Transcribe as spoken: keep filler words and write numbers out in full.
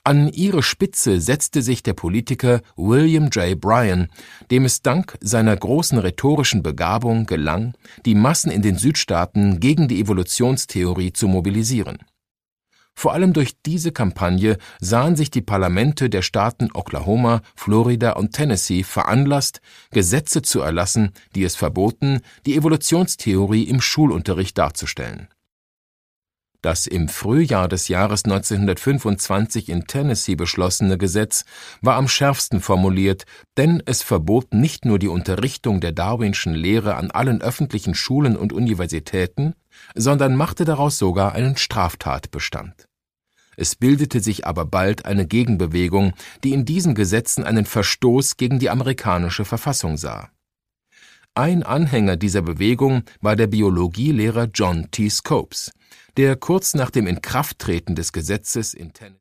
An ihre Spitze setzte sich der Politiker William J. Bryan, dem es dank seiner großen rhetorischen Begabung gelang, die Massen in den Südstaaten gegen die Evolutionstheorie zu mobilisieren. Vor allem durch diese Kampagne sahen sich die Parlamente der Staaten Oklahoma, Florida und Tennessee veranlasst, Gesetze zu erlassen, die es verboten, die Evolutionstheorie im Schulunterricht darzustellen. Das im Frühjahr des Jahres neunzehnhundertfünfundzwanzig in Tennessee beschlossene Gesetz war am schärfsten formuliert, denn es verbot nicht nur die Unterrichtung der Darwinschen Lehre an allen öffentlichen Schulen und Universitäten, sondern machte daraus sogar einen Straftatbestand. Es bildete sich aber bald eine Gegenbewegung, die in diesen Gesetzen einen Verstoß gegen die amerikanische Verfassung sah. Ein Anhänger dieser Bewegung war der Biologielehrer John T. Scopes, der kurz nach dem Inkrafttreten des Gesetzes in Tennessee